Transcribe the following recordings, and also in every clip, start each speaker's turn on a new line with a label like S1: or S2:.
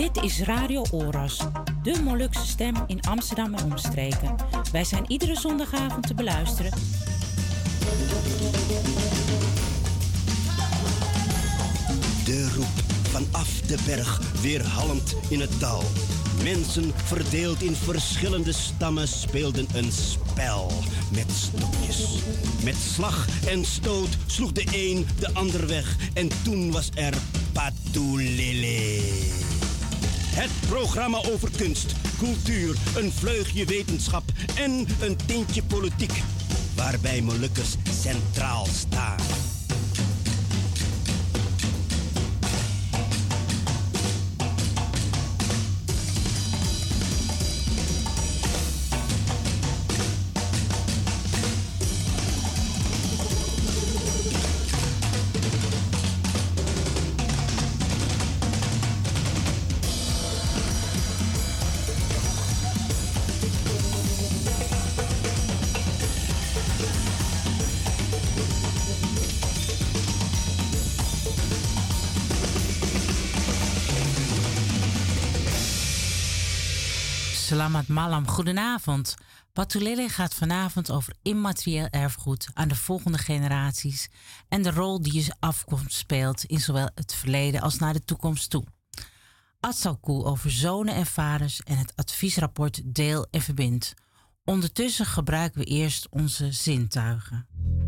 S1: Dit is Radio Oras, de Molukse stem in Amsterdam en omstreken. Wij zijn iedere zondagavond te beluisteren.
S2: De roep vanaf de berg weerhalmend in het dal. Mensen verdeeld in verschillende stammen speelden een spel met stokjes. Met slag en stoot sloeg de een de ander weg en toen was er Patulele. Het programma over kunst, cultuur, een vleugje wetenschap en een tintje politiek. Waarbij Molukkers centraal staan.
S1: Selamat malam, goedenavond. Patulele gaat vanavond over immaterieel erfgoed aan de volgende generaties en de rol die je afkomst speelt in zowel het verleden als naar de toekomst toe. Atsalkoe over zonen en vaders en het adviesrapport Deel en Verbind. Ondertussen gebruiken we eerst onze zintuigen.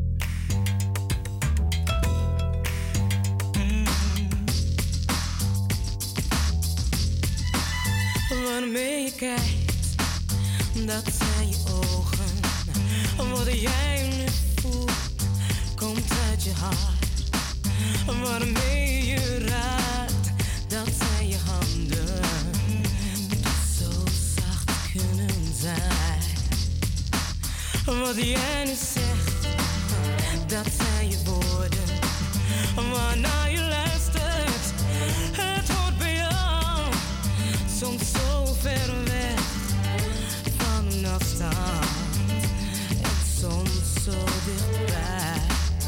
S3: Waarmee je kijkt, dat zijn je ogen. Wat jij nu voelt, komt uit je hart. Waarmee je raakt, dat zijn je handen. Die zo zacht kunnen zijn. Wat jij nu zegt, dat zijn je woorden. Waarnaar je luistert, het hoort bij jou. Soms zo ver weg van een afstand en soms zo dichtbij.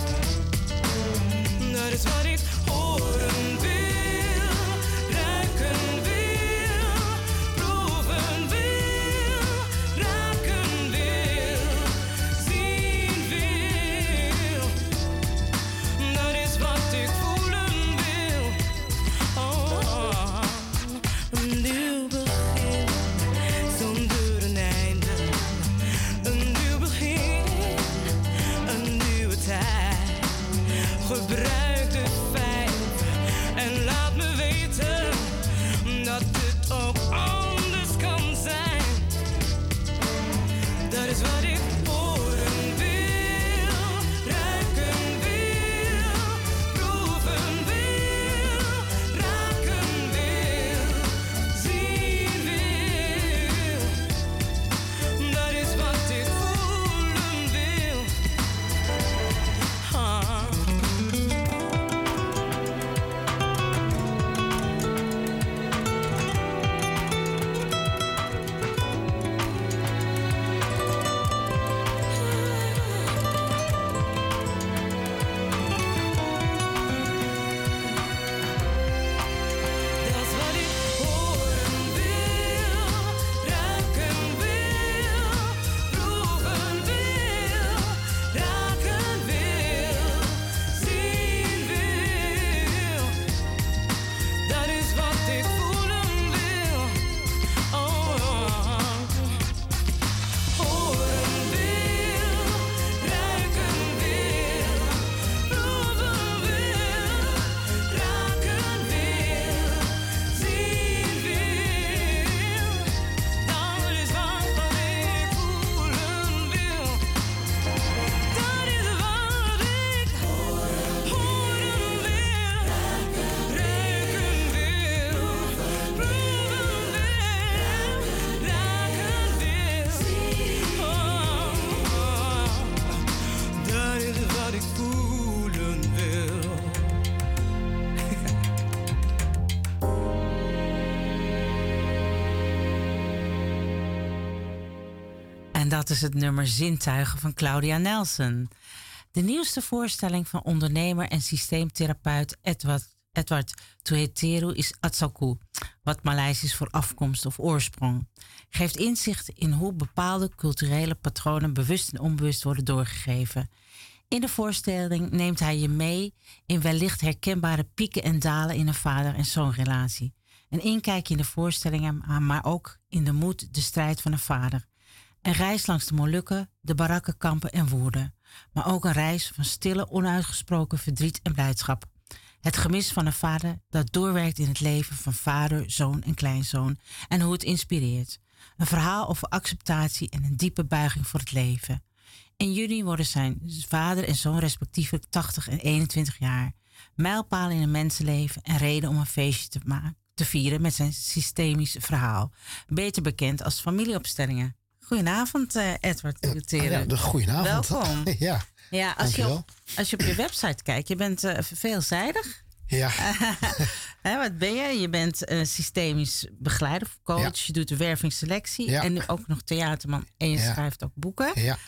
S3: Dat is wat ik horen wil, ruiken wil, proeven wil, raken wil, zien wil. Dat is wat ik voelen wil. Oh. Een nieuw begin, zonder een einde. Een nieuw begin, een nieuwe tijd. Gebruik de vijf en laat me weten dat het ook anders kan zijn. Dat is wat ik horen wil, ruiken wil, proeven wil, raken wil. Zien wil, dat is wat ik voelen wil. Dat is wat ik horen wil, ruiken wil, proeven wil, raken wil, zien wil. Dat is wat ik voelen wil. Oh, horen wil, ruiken wil, proeven wil, raken wil, zien wil. Dat is wat ik voelen wil. Dat is wat ik horen wil, ruiken wil, proeven wil, raken wil. Dat is wat ik voelen wil.
S1: En dat is het nummer Zintuigen van Claudia Nelson. De nieuwste voorstelling van ondernemer en systeemtherapeut Edward Tuheteru is Atsaku, wat Maleis is voor afkomst of oorsprong. Geeft inzicht in hoe bepaalde culturele patronen bewust en onbewust worden doorgegeven. In de voorstelling neemt hij je mee in wellicht herkenbare pieken en dalen in een vader- en zoonrelatie. Een inkijkje in de voorstellingen, maar ook in de moed, de strijd van een vader. Een reis langs de Molukken, de barakkenkampen en Woerden. Maar ook een reis van stille, onuitgesproken verdriet en blijdschap. Het gemis van een vader dat doorwerkt in het leven van vader, zoon en kleinzoon. En hoe het inspireert. Een verhaal over acceptatie en een diepe buiging voor het leven. In juni worden zijn vader en zoon respectievelijk 80 en 21 jaar. Mijlpalen in een mensenleven en reden om een feestje te vieren met zijn systemisch verhaal. Beter bekend als familieopstellingen. Goedenavond, Edward.
S4: Goedenavond.
S1: Welkom.
S4: Ja,
S1: als je op je website kijkt, je bent veelzijdig.
S4: Ja.
S1: Wat ben je? Je bent systemisch begeleider of coach.
S4: Ja.
S1: Je doet de wervingsselectie.
S4: Ja.
S1: En nu ook nog theaterman. En je schrijft ook boeken.
S4: Ja.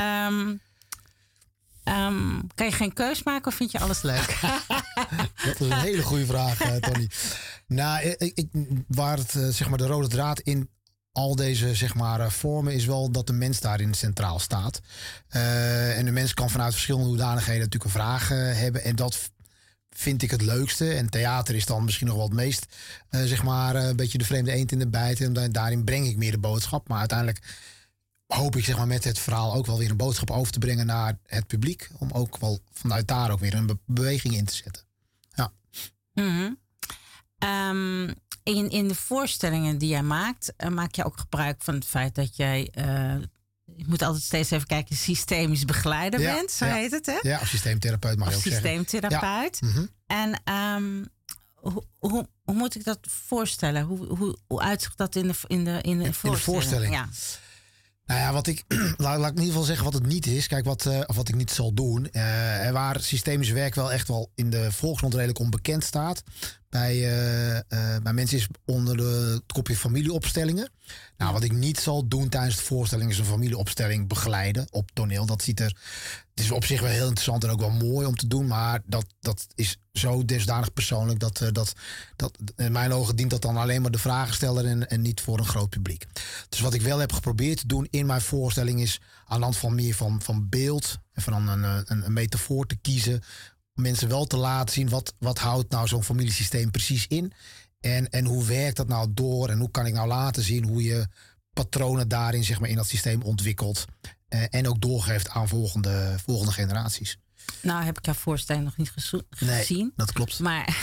S1: Kan je geen keus maken of vind je alles leuk?
S4: Dat is een hele goede vraag, Tony. Nou, waar het, zeg maar, de rode draad in al deze, zeg maar, vormen is wel dat de mens daarin centraal staat. En de mens kan vanuit verschillende hoedanigheden natuurlijk een vraag hebben. En dat vind ik het leukste. En theater is dan misschien nog wel het meest, zeg maar, een beetje de vreemde eend in de bijt. En daarin breng ik meer de boodschap. Maar uiteindelijk hoop ik, zeg maar, met het verhaal ook wel weer een boodschap over te brengen naar het publiek. Om ook wel vanuit daar ook weer een beweging in te zetten. Ja.
S1: Mm-hmm. In de voorstellingen die jij maakt, maak je ook gebruik van het feit dat jij, ik moet altijd steeds even kijken, systemisch begeleider bent, zo heet het, hè?
S4: Ja, of systeemtherapeut mag je ook zeggen.
S1: Systeemtherapeut. Ja. Mm-hmm. En hoe moet ik dat voorstellen? Hoe uitzicht dat in de voorstelling?
S4: In de voorstelling?
S1: Ja.
S4: Nou ja, laat ik in ieder geval zeggen wat het niet is. Kijk, wat ik niet zal doen. Waar systemisch werk wel echt wel in de volksmond redelijk onbekend staat. Bij mensen is onder het kopje familieopstellingen. Nou, wat ik niet zal doen tijdens de voorstelling is een familieopstelling begeleiden op toneel. Het is op zich wel heel interessant en ook wel mooi om te doen. Maar dat is zo desdanig persoonlijk dat in mijn ogen dient dat dan alleen maar de vragensteller en niet voor een groot publiek. Dus wat ik wel heb geprobeerd te doen in mijn voorstelling is aan de hand van meer van beeld en van een metafoor te kiezen. Om mensen wel te laten zien wat houdt nou zo'n familiesysteem precies in. En hoe werkt dat nou door? En hoe kan ik nou laten zien hoe je patronen daarin, zeg maar, in dat systeem ontwikkelt. En ook doorgeeft aan volgende generaties.
S1: Nou, heb ik jouw voorstelling nog niet gezien.
S4: Nee, dat klopt.
S1: Maar,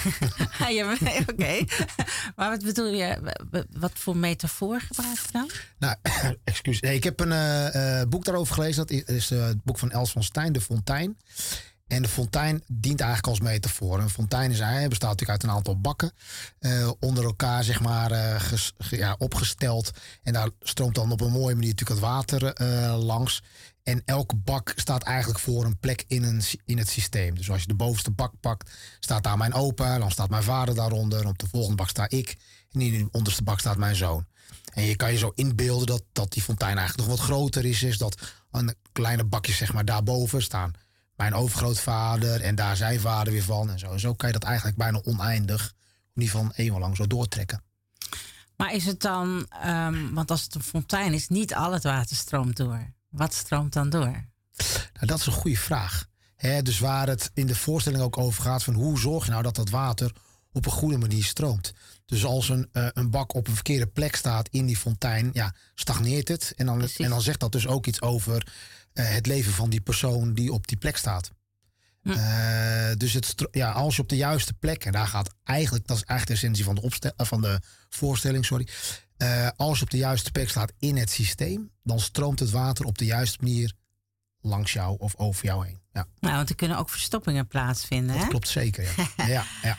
S1: oké. Maar wat bedoel je? Wat voor metafoor gebruik je dan?
S4: Nou, excuus. Nee, ik heb een boek daarover gelezen. Dat is het boek van Els van Stein, De Fontein. En de fontein dient eigenlijk als metafoor. Een fontein bestaat natuurlijk uit een aantal bakken. Onder elkaar, zeg maar, opgesteld. En daar stroomt dan op een mooie manier natuurlijk het water langs. En elke bak staat eigenlijk voor een plek in het systeem. Dus als je de bovenste bak pakt, staat daar mijn opa. Dan staat mijn vader daaronder. En op de volgende bak sta ik. En in de onderste bak staat mijn zoon. En je kan je zo inbeelden dat die fontein eigenlijk nog wat groter is. Dat een kleine bakjes, zeg maar, daarboven staan mijn overgrootvader en daar zijn vader weer van. En zo kan je dat eigenlijk bijna oneindig, in ieder geval eenmaal lang zo doortrekken.
S1: Maar is het dan, want als het een fontein is, niet al het water stroomt door. Wat stroomt dan door?
S4: Nou, dat is een goede vraag. Dus waar het in de voorstelling ook over gaat van hoe zorg je nou dat water op een goede manier stroomt. Dus als een bak op een verkeerde plek staat in die fontein, ja, stagneert het. En dan zegt dat dus ook iets over het leven van die persoon die op die plek staat. Dus als je op de juiste plek, en daar gaat eigenlijk, dat is eigenlijk de essentie van de voorstelling, als je op de juiste plek staat in het systeem, dan stroomt het water op de juiste manier langs jou of over jou heen. Ja.
S1: Nou, want er kunnen ook verstoppingen plaatsvinden.
S4: Dat klopt zeker, ja. ja.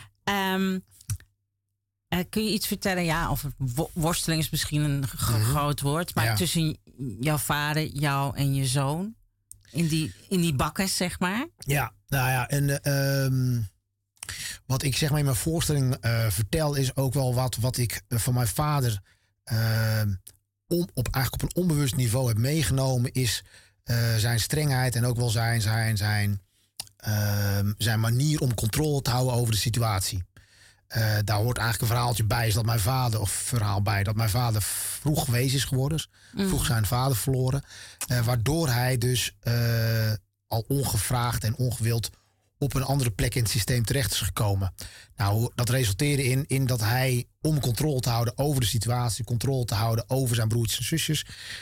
S1: Kun je iets vertellen? Ja, of worsteling is misschien een groot woord, maar tussen jouw vader, jou en je zoon, in die bakken, zeg maar. Ja,
S4: nou ja, en wat ik, zeg maar, in mijn voorstelling vertel is ook wel wat ik van mijn vader eigenlijk op een onbewust niveau heb meegenomen, is zijn strengheid en ook wel zijn manier om controle te houden over de situatie. Daar hoort eigenlijk een verhaaltje bij, is dat mijn vader, of verhaal bij, dat mijn vader vroeg wees is geworden. Vroeg zijn vader verloren. Waardoor hij dus al ongevraagd en ongewild op een andere plek in het systeem terecht is gekomen. Nou, dat resulteerde in dat hij, om controle te houden over de situatie, controle te houden over zijn broertjes en zusjes,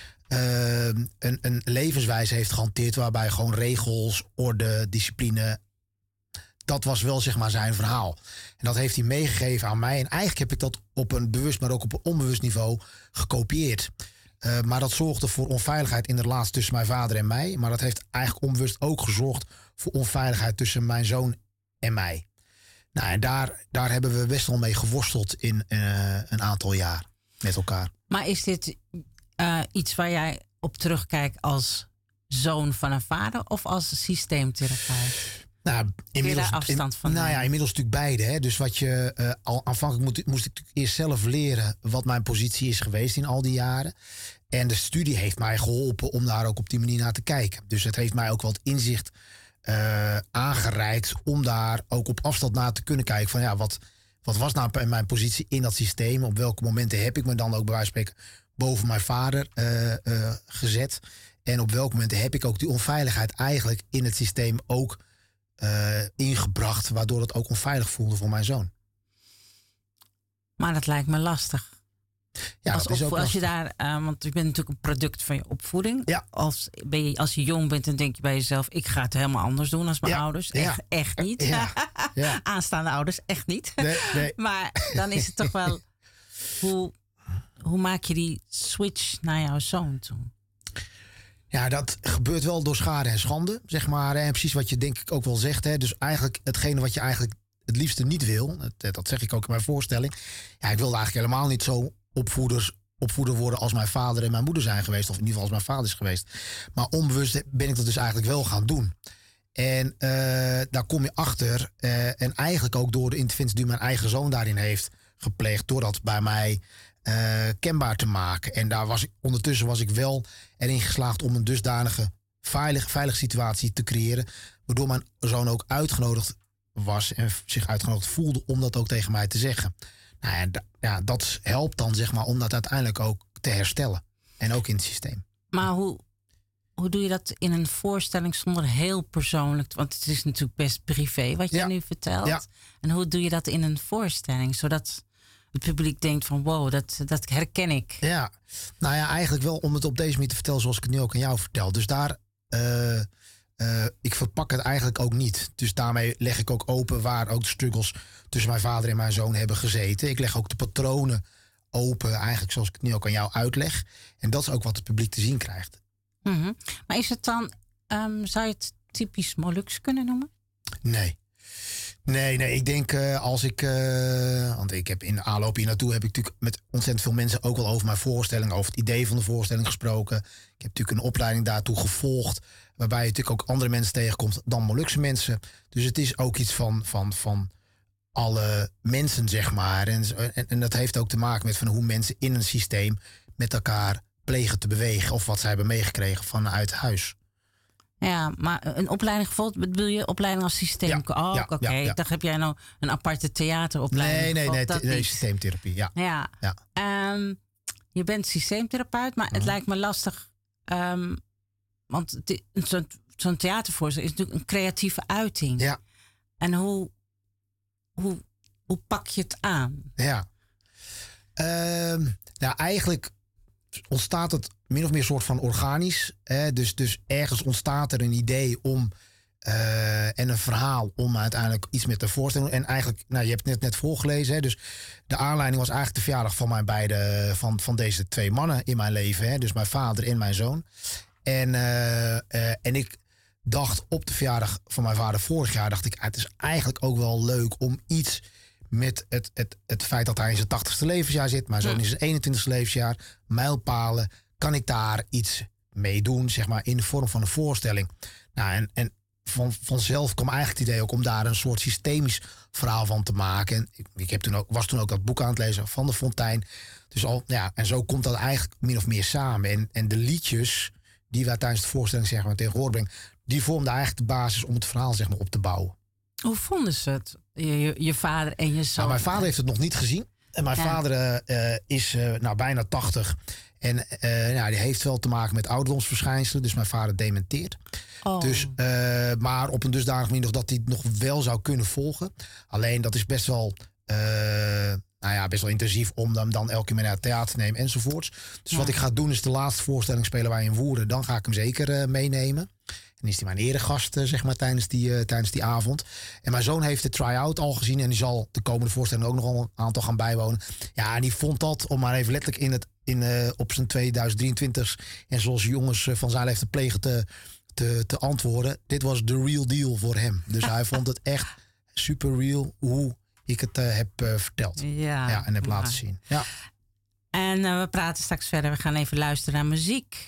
S4: een levenswijze heeft gehanteerd waarbij gewoon regels, orde, discipline, dat was wel zeg maar zijn verhaal. En dat heeft hij meegegeven aan mij. En eigenlijk heb ik dat op een bewust, maar ook op een onbewust niveau gekopieerd. Maar dat zorgde voor onveiligheid in de relatie tussen mijn vader en mij. Maar dat heeft eigenlijk onbewust ook gezorgd voor onveiligheid tussen mijn zoon en mij. Nou, en daar hebben we best wel mee geworsteld in een aantal jaar met elkaar.
S1: Maar is dit iets waar jij op terugkijkt als zoon van een vader of als systeemtherapeut?
S4: Nou, inmiddels,
S1: afstand van
S4: inmiddels natuurlijk beide. Hè? Dus wat je al aanvankelijk moest ik eerst zelf leren wat mijn positie is geweest in al die jaren. En de studie heeft mij geholpen om daar ook op die manier naar te kijken. Dus het heeft mij ook wat inzicht aangereikt om daar ook op afstand naar te kunnen kijken. Van ja, wat was nou mijn positie in dat systeem? Op welke momenten heb ik me dan ook bij wijze van spreken boven mijn vader gezet? En op welke momenten heb ik ook die onveiligheid eigenlijk in het systeem ook ingebracht, waardoor het ook onveilig voelde voor mijn zoon.
S1: Maar dat lijkt me lastig.
S4: Ja, dat is ook
S1: als je
S4: lastig.
S1: daar, want je bent natuurlijk een product van je opvoeding.
S4: Ja.
S1: Als je jong bent, dan denk je bij jezelf, ik ga het helemaal anders doen als mijn ouders. Echt niet.
S4: Ja. Ja.
S1: Aanstaande ouders, echt niet.
S4: Nee.
S1: Maar dan is het toch wel, hoe maak je die switch naar jouw zoon toe?
S4: Ja, dat gebeurt wel door schade en schande, zeg maar. En precies wat je denk ik ook wel zegt. Hè. Dus eigenlijk hetgene wat je eigenlijk het liefste niet wil, dat zeg ik ook in mijn voorstelling. Ja, ik wilde eigenlijk helemaal niet zo opvoeder worden als mijn vader en mijn moeder zijn geweest. Of in ieder geval als mijn vader is geweest. Maar onbewust ben ik dat dus eigenlijk wel gaan doen. En daar kom je achter. En eigenlijk ook door de interventie die mijn eigen zoon daarin heeft gepleegd. Door dat bij mij kenbaar te maken. En ondertussen was ik wel erin geslaagd om een dusdanige veilige situatie te creëren. Waardoor mijn zoon ook uitgenodigd was en zich uitgenodigd voelde om dat ook tegen mij te zeggen. Nou ja, dat helpt dan zeg maar om dat uiteindelijk ook te herstellen. En ook in het systeem.
S1: Maar hoe doe je dat in een voorstelling zonder heel persoonlijk? Want het is natuurlijk best privé wat je nu vertelt. Ja. En hoe doe je dat in een voorstelling? Zodat het publiek denkt van wow, dat herken ik.
S4: Ja, nou ja, eigenlijk wel om het op deze manier te vertellen zoals ik het nu ook aan jou vertel. Dus daar, ik verpak het eigenlijk ook niet. Dus daarmee leg ik ook open waar ook de struggles tussen mijn vader en mijn zoon hebben gezeten. Ik leg ook de patronen open, eigenlijk zoals ik het nu ook aan jou uitleg. En dat is ook wat het publiek te zien krijgt.
S1: Mm-hmm. Maar is het dan, zou je het typisch Molux kunnen noemen?
S4: Nee. Ik denk als ik... want ik heb in de aanloop hier naartoe heb ik natuurlijk met ontzettend veel mensen ook wel over mijn voorstelling, over het idee van de voorstelling gesproken. Ik heb natuurlijk een opleiding daartoe gevolgd, waarbij je natuurlijk ook andere mensen tegenkomt dan Molukse mensen. Dus het is ook iets van alle mensen, zeg maar. En dat heeft ook te maken met van hoe mensen in een systeem met elkaar plegen te bewegen of wat zij hebben meegekregen vanuit huis.
S1: Ja, maar een opleiding gevolgd, bedoel je opleiding als systeem?
S4: Ja,
S1: oké. Ik dacht, heb jij nou een aparte theateropleiding?
S4: Nee, systeemtherapie, ja.
S1: Je bent systeemtherapeut, maar het lijkt me lastig. Want zo'n theatervoorstelling is natuurlijk een creatieve uiting. Ja. En hoe pak je het aan?
S4: Ja. Eigenlijk ontstaat het min of meer soort van organisch. Dus ergens ontstaat er een idee om en een verhaal om uiteindelijk iets met de voorstelling. En eigenlijk, je hebt het net voorgelezen. Hè, dus de aanleiding was eigenlijk de verjaardag van mijn beide, van deze twee mannen in mijn leven. Hè, dus mijn vader en mijn zoon. En ik dacht op de verjaardag van mijn vader vorig jaar, dacht ik, het is eigenlijk ook wel leuk om iets met het feit dat hij in zijn 80ste levensjaar zit. Mijn zoon in zijn 21ste levensjaar. Mijlpalen. Kan ik daar iets mee doen, zeg maar, in de vorm van een voorstelling? Nou, en vanzelf kwam eigenlijk het idee ook om daar een soort systemisch verhaal van te maken. En ik was toen ook dat boek aan het lezen van de Fontijn. Dus en zo komt dat eigenlijk min of meer samen. En de liedjes die wij tijdens de voorstelling, zeg maar, tegen horen brengen, die vormden eigenlijk de basis om het verhaal, zeg maar, op te bouwen.
S1: Hoe vonden ze het? Je vader en je zoon?
S4: Nou, mijn vader heeft het nog niet gezien. En mijn vader is bijna 80. En die heeft wel te maken met ouderdomsverschijnselen. Dus mijn vader dementeert.
S1: Oh.
S4: Dus, maar op een dusdanig manier nog dat hij het nog wel zou kunnen volgen. Alleen dat is best wel... best wel intensief om hem dan elke keer mee naar het theater te nemen enzovoorts. Dus wat ik ga doen is de laatste voorstelling spelen wij in Woerden. Dan ga ik hem zeker meenemen. En is hij mijn eregast zeg maar tijdens die avond. En mijn zoon heeft de try-out al gezien en die zal de komende voorstelling ook nog al een aantal gaan bijwonen. Ja, en die vond dat, om maar even letterlijk op zijn 2023 en zoals jongens van zijn leeftijd plegen te antwoorden. Dit was de real deal voor hem. Dus hij vond het echt super real hoe ik het heb verteld. En heb laten zien. Ja.
S1: En we praten straks verder. We gaan even luisteren naar muziek.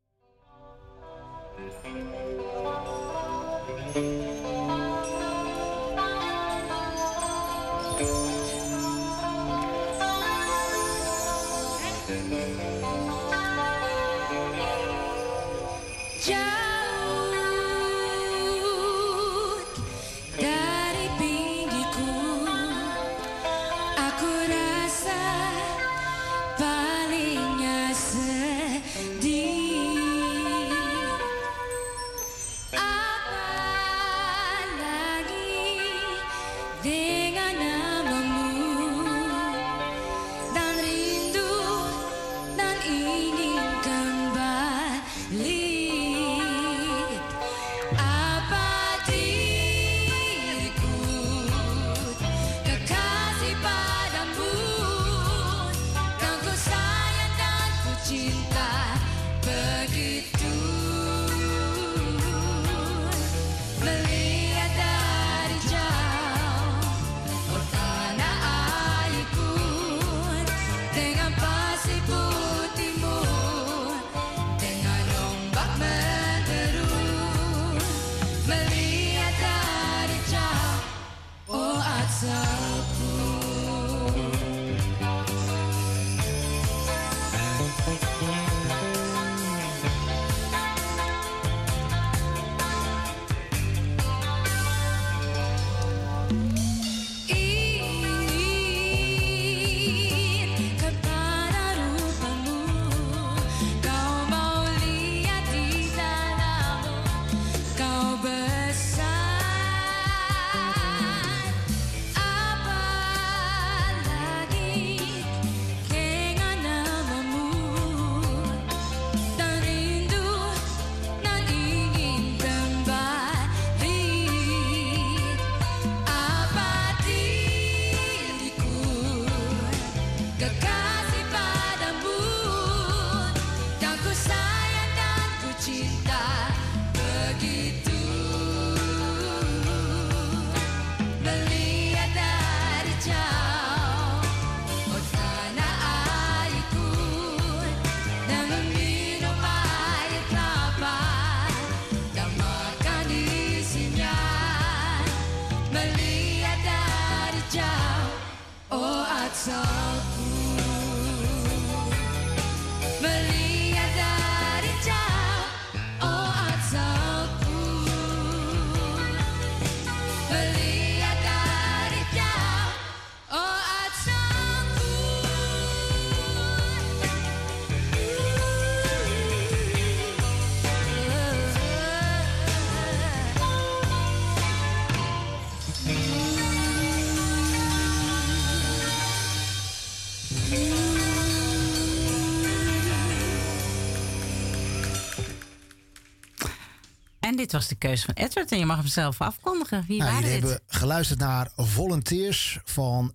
S1: En dit was de keuze van Edward. En je mag hem zelf afkondigen. Wie waren dit?
S4: We hebben geluisterd naar Volunteers van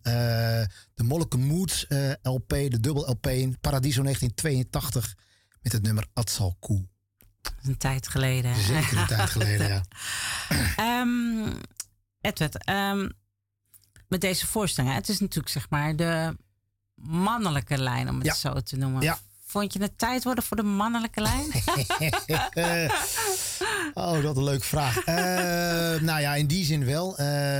S4: de Molecule Moods LP, de dubbel LP in Paradiso 1982. Met het nummer Atsalku.
S1: Een tijd geleden.
S4: Zeker een tijd geleden, ja.
S1: Edward, met deze voorstelling, het is natuurlijk zeg maar de mannelijke lijn, om het zo te noemen.
S4: Ja.
S1: Vond je het tijd worden voor de mannelijke lijn?
S4: Oh, dat een leuke vraag. In die zin wel.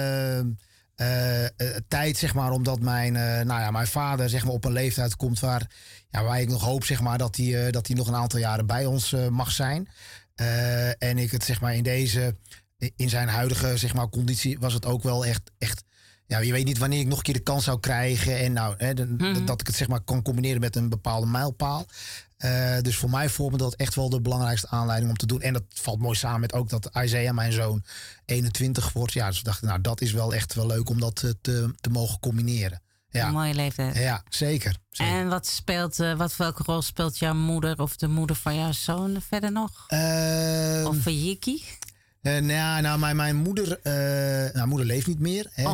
S4: Tijd, zeg maar, omdat mijn vader zeg maar, op een leeftijd komt waar ik nog hoop zeg maar, dat hij nog een aantal jaren bij ons mag zijn. En ik het zeg maar in deze in zijn huidige zeg maar, conditie was het ook wel echt. Ja, je weet niet wanneer ik nog een keer de kans zou krijgen. En nou, dat ik het zeg maar kan combineren met een bepaalde mijlpaal. Dus voor mij vormde dat echt wel de belangrijkste aanleiding om te doen. En dat valt mooi samen met ook dat Isaiah, mijn zoon, 21 wordt. Ja, dus we dachten, nou, dat is wel echt wel leuk om dat te mogen combineren. Ja.
S1: Een mooie leeftijd.
S4: Ja, zeker.
S1: En welke rol speelt jouw moeder of de moeder van jouw zoon verder nog? Of van Jikkie?
S4: Mijn moeder, moeder leeft niet meer. Hè?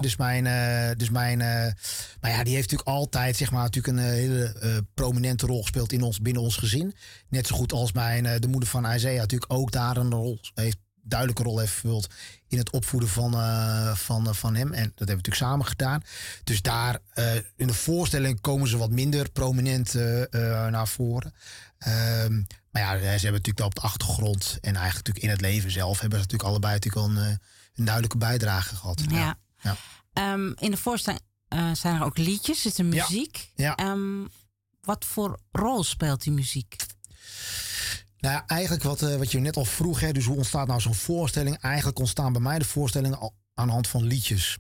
S4: Maar ja, die heeft natuurlijk altijd zeg maar, natuurlijk een hele prominente rol gespeeld binnen ons gezin. Net zo goed als de moeder van Isaiah natuurlijk ook daar een duidelijke rol heeft vervuld in het opvoeden van hem. En dat hebben we natuurlijk samen gedaan. Dus daar in de voorstelling komen ze wat minder prominent naar voren. Maar ja, ze hebben natuurlijk wel op de achtergrond en eigenlijk natuurlijk in het leven zelf hebben ze natuurlijk allebei natuurlijk al een duidelijke bijdrage gehad.
S1: Ja. In de voorstelling zijn er ook liedjes, zit er muziek.
S4: Ja.
S1: Wat voor rol speelt die muziek?
S4: Nou ja, eigenlijk wat je net al vroeg, hè, dus hoe ontstaat nou zo'n voorstelling? Eigenlijk ontstaan bij mij de voorstellingen al aan de hand van liedjes.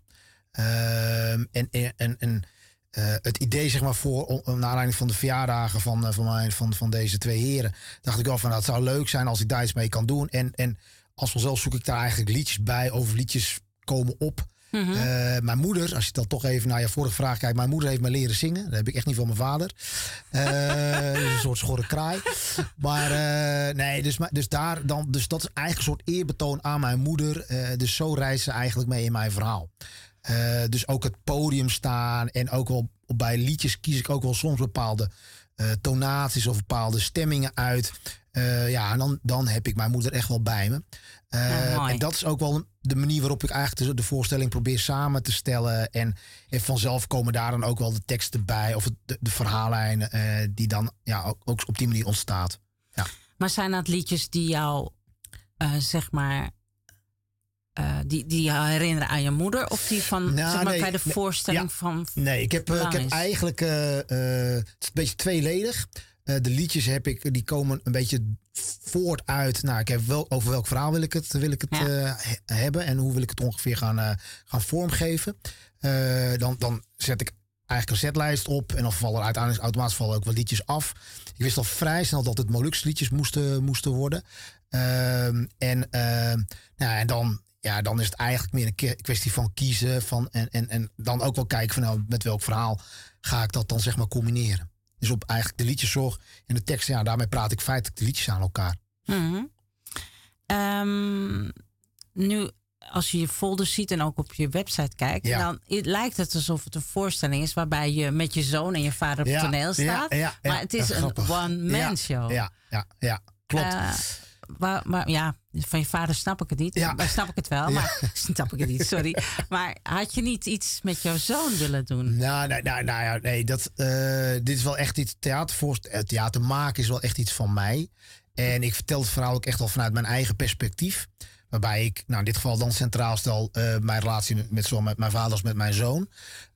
S4: Het idee, zeg maar, naar aanleiding van de verjaardagen van deze twee heren, dacht ik wel van, het zou leuk zijn als ik daar iets mee kan doen. En als vanzelf zoek ik daar eigenlijk liedjes bij, of liedjes komen op. Mm-hmm. Mijn moeder, als je dan toch even naar je vorige vraag kijkt, mijn moeder heeft me leren zingen. Dat heb ik echt niet van mijn vader. Een soort schorre kraai. Maar dus dat is eigenlijk een soort eerbetoon aan mijn moeder. Dus zo reist ze eigenlijk mee in mijn verhaal. Dus ook het podium staan en ook wel bij liedjes kies ik ook wel soms bepaalde tonaties of bepaalde stemmingen uit. En dan heb ik mijn moeder echt wel bij me. En dat is ook wel de manier waarop ik eigenlijk de voorstelling probeer samen te stellen. En vanzelf komen daar dan ook wel de teksten bij of de verhaallijn die dan ook op die manier ontstaat. Ja.
S1: Maar zijn dat liedjes die jou, zeg maar, die jou herinneren aan je moeder? Of die van bij de voorstelling van...
S4: Nee, ik heb eigenlijk... het is een beetje tweeledig. De liedjes die komen een beetje voort uit... Nou, ik heb wel over welk verhaal wil ik het hebben... en hoe wil ik het ongeveer gaan vormgeven. Dan zet ik eigenlijk een setlijst op... en dan vallen er uiteindelijk automatisch ook wat liedjes af. Ik wist al vrij snel dat het Molukse liedjes moesten worden. En dan is het eigenlijk meer een kwestie van kiezen... en dan ook wel kijken van met welk verhaal ga ik dat dan zeg maar combineren. Dus op eigenlijk de liedjeszorg en de tekst, daarmee praat ik feitelijk de liedjes aan elkaar.
S1: Mm-hmm. Nu, als je je folders ziet en ook op je website kijkt... dan lijkt het alsof het een voorstelling is... waarbij je met je zoon en je vader op het toneel staat. Maar het is een one-man show.
S4: Ja, klopt.
S1: Maar van je vader snap ik het niet. Maar snap ik het wel, maar snap ik het niet, sorry. Maar had je niet iets met jouw zoon willen doen?
S4: Nee. Dit is wel echt iets. Theater maken is wel echt iets van mij. En ik vertel het verhaal ook echt wel vanuit mijn eigen perspectief. Waarbij ik, in dit geval dan centraal stel... mijn relatie met mijn vader als met mijn zoon.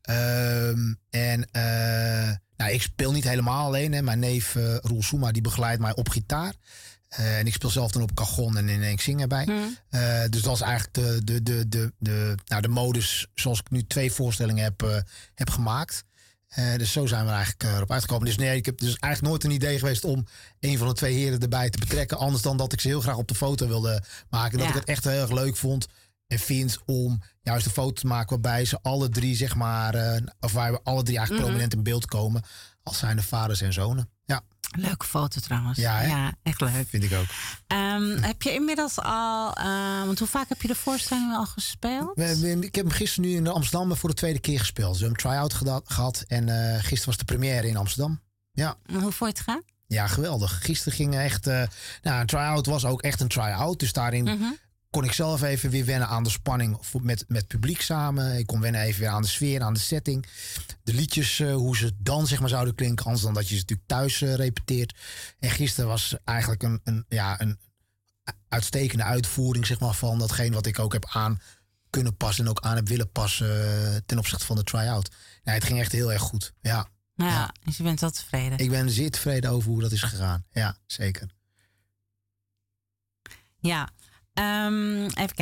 S4: Ik speel niet helemaal alleen. Hè. Mijn neef Roel Soema, die begeleidt mij op gitaar. En ik speel zelf dan op cajon en ik zing erbij. Dus dat is eigenlijk de modus zoals ik nu 2 voorstellingen heb gemaakt. Dus zo zijn we eigenlijk erop uitgekomen. Dus nee, ik heb dus eigenlijk nooit een idee geweest om een van de 2 heren erbij te betrekken. Anders dan dat ik ze heel graag op de foto wilde maken. Dat ik het echt heel erg leuk vond en vind om juist een foto te maken waarbij ze alle 3 zeg maar, of waar we alle 3 eigenlijk prominent in beeld komen. Als zijn de vaders en zonen. Ja.
S1: Leuke foto trouwens.
S4: Ja,
S1: echt leuk.
S4: Vind ik ook.
S1: Heb je inmiddels al... want hoe vaak heb je de voorstelling al gespeeld?
S4: Ik heb hem gisteren nu in Amsterdam voor de 2e keer gespeeld. Dus we hebben een try-out gehad. En gisteren was de première in Amsterdam. Ja.
S1: Hoe vond je het gaan?
S4: Ja, geweldig. Gisteren ging echt... een try-out was ook echt een try-out. Dus daarin kon ik zelf even weer wennen aan de spanning met publiek samen. Ik kon wennen even weer aan de sfeer, aan de setting. De liedjes, hoe ze dan zeg maar zouden klinken. Anders dan dat je ze natuurlijk thuis repeteert. En gisteren was eigenlijk een uitstekende uitvoering zeg maar, van datgene wat ik ook heb aan kunnen passen. En ook aan heb willen passen ten opzichte van de try-out. Nee, het ging echt heel erg goed. Ja.
S1: Dus je bent wel tevreden?
S4: Ik ben zeer tevreden over hoe dat is gegaan. Ja, zeker.
S1: Ja. Even kijken.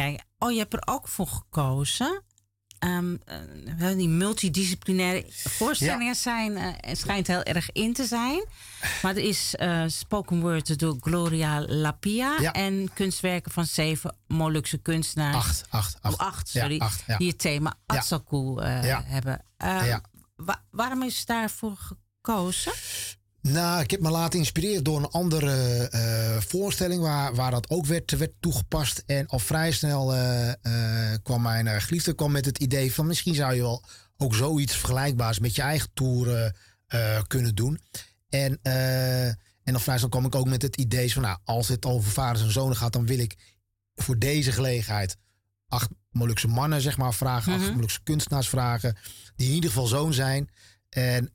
S1: je hebt er ook voor gekozen. Die multidisciplinaire voorstellingen schijnt heel erg in te zijn. Maar er is spoken word door Gloria Lapia en kunstwerken van 7 Molukse kunstenaars. 8, sorry.
S4: Ja, 8, ja.
S1: Die het thema Atsalkoe hebben. Waarom is daarvoor gekozen?
S4: Nou, ik heb me laten inspireren door een andere voorstelling waar dat ook werd toegepast. En al vrij snel kwam mijn geliefde met het idee van misschien zou je wel ook zoiets vergelijkbaars met je eigen tour kunnen doen. En al vrij snel kwam ik ook met het idee van nou, als het over vaders en zonen gaat, dan wil ik voor deze gelegenheid 8 Molukse mannen zeg maar vragen, 8 Molukse kunstenaars vragen, die in ieder geval zoon zijn. En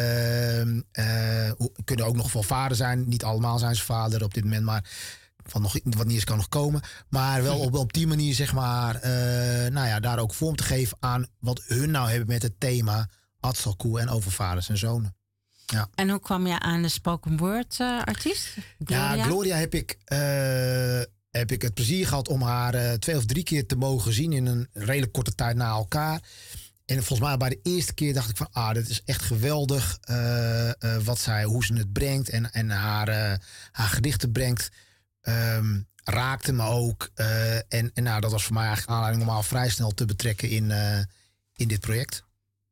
S4: kunnen ook nog wel vader zijn. Niet allemaal zijn ze vader op dit moment, maar wat niet eens kan nog komen. Maar wel op die manier, zeg maar, daar ook vorm te geven aan wat hun nou hebben met het thema Atsalkoe en over vaders en zonen. Ja.
S1: En hoe kwam je aan de spoken word artiest? Gloria?
S4: Ja, Gloria heb ik het plezier gehad om haar 2 of 3 keer te mogen zien in een redelijk korte tijd na elkaar. En volgens mij bij de eerste keer dacht ik van, dit is echt geweldig hoe ze het brengt en haar gedichten brengt. Raakte me ook. En dat was voor mij eigenlijk aanleiding om haar vrij snel te betrekken in dit project.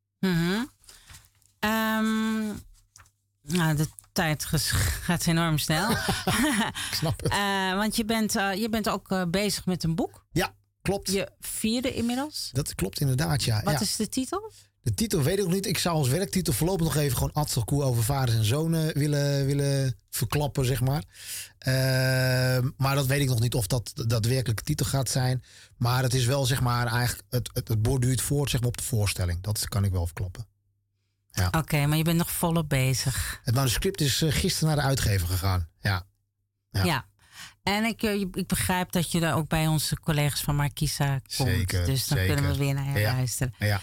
S1: De tijd gaat enorm snel.
S4: Ik snap het.
S1: Want je bent ook bezig met een boek.
S4: Ja. Klopt.
S1: Je 4e inmiddels?
S4: Dat klopt inderdaad, ja.
S1: Wat is de titel?
S4: De titel weet ik nog niet. Ik zou als werktitel voorlopig nog even gewoon Atsalkoe over vaders en zonen willen verklappen, zeg maar. Maar dat weet ik nog niet of dat daadwerkelijk de titel gaat zijn. Maar het is wel, zeg maar, eigenlijk het borduurt voort, zeg maar, op de voorstelling. Dat kan ik wel verklappen. Ja.
S1: Oké, maar je bent nog volop bezig.
S4: Het manuscript is gisteren naar de uitgever gegaan. Ja.
S1: En ik begrijp dat je er ook bij onze collega's van Markisa komt.
S4: Zeker,
S1: dus dan kunnen we weer naar je luisteren.
S4: Ja.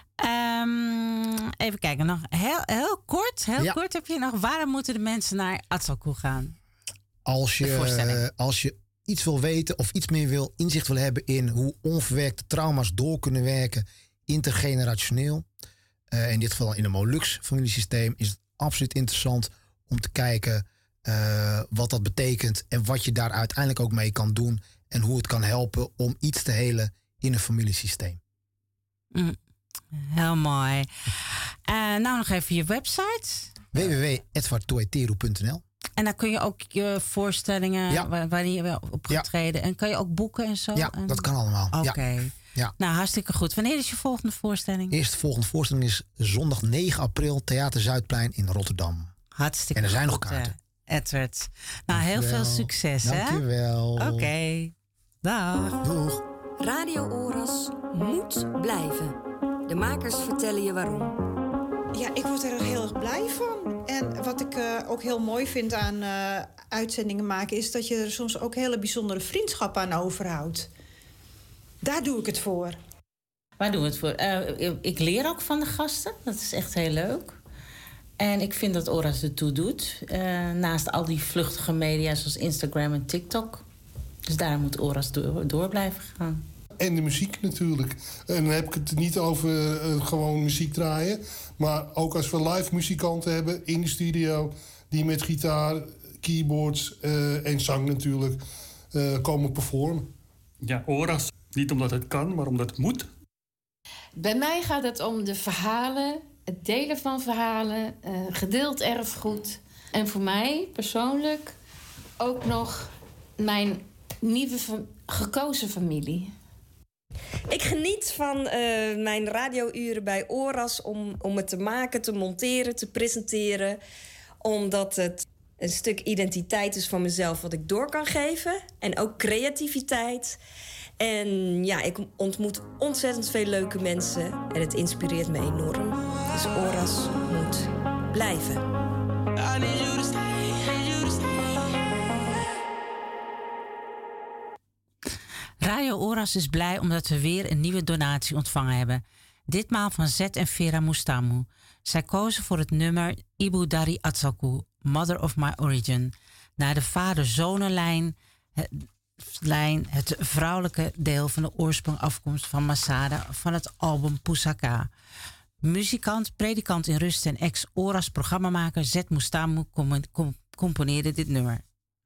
S1: Even kijken, nog heel kort heb je nog. Waarom moeten de mensen naar Atsalkoe gaan?
S4: Als je iets wil weten of iets meer inzicht wil hebben in hoe onverwerkte trauma's door kunnen werken intergenerationeel. In dit geval in een Molux familiesysteem is het absoluut interessant om te kijken wat dat betekent en wat je daar uiteindelijk ook mee kan doen en hoe het kan helpen om iets te helen in een familiesysteem.
S1: Heel mooi. Nou nog even je website.
S4: www.edwardtoeteru.nl.
S1: En dan kun je ook je voorstellingen waar je wel op getreden. En kan je ook boeken en zo?
S4: Ja, dat kan allemaal.
S1: Oké.
S4: Ja.
S1: Nou, hartstike goed. Wanneer is je volgende voorstelling?
S4: Eerste volgende voorstelling is zondag 9 april, Theater Zuidplein in Rotterdam.
S1: Hartstikke goed.
S4: En er zijn nog kaarten.
S1: Edward. Nou, heel veel succes, hè?
S4: Dankjewel.
S1: Oké. Dag.
S4: Doeg.
S5: Radio Oras moet blijven. De makers vertellen je waarom.
S6: Ja, ik word er heel erg blij van. En wat ik ook heel mooi vind aan uitzendingen maken, is dat je er soms ook hele bijzondere vriendschappen aan overhoudt. Daar doe ik het voor.
S1: Waar doen we het voor? Ik leer ook van de gasten. Dat is echt heel leuk. En ik vind dat Oras ertoe doet. Naast al die vluchtige media zoals Instagram en TikTok. Dus daar moet Oras door blijven gaan.
S7: En de muziek natuurlijk. En dan heb ik het niet over gewoon muziek draaien. Maar ook als we live muzikanten hebben in de studio, die met gitaar, keyboards en zang natuurlijk komen performen.
S8: Ja, Oras. Niet omdat het kan, maar omdat het moet.
S9: Bij mij gaat het om de verhalen, het delen van verhalen, gedeeld erfgoed. En voor mij persoonlijk ook nog mijn nieuwe gekozen familie.
S5: Ik geniet van mijn radiouren bij Oras om het te maken, te monteren, te presenteren. Omdat het een stuk identiteit is van mezelf wat ik door kan geven. En ook creativiteit. En ja, ik ontmoet ontzettend veel leuke mensen. En het inspireert me enorm. Dus Oras moet blijven.
S3: I need you to stay.
S1: Radio Oras is blij omdat we weer een nieuwe donatie ontvangen hebben. Ditmaal van Zet en Vera Mustamu. Zij kozen voor het nummer Ibu Dari Atsalkoe, Mother of My Origin. Naar de vader-zonenlijn lijn het vrouwelijke deel van de oorsprong afkomst van Masada van het album Pusaka. Muzikant, predikant in rust en ex-Oras programmamaker Zet Mustamu componeerde dit nummer.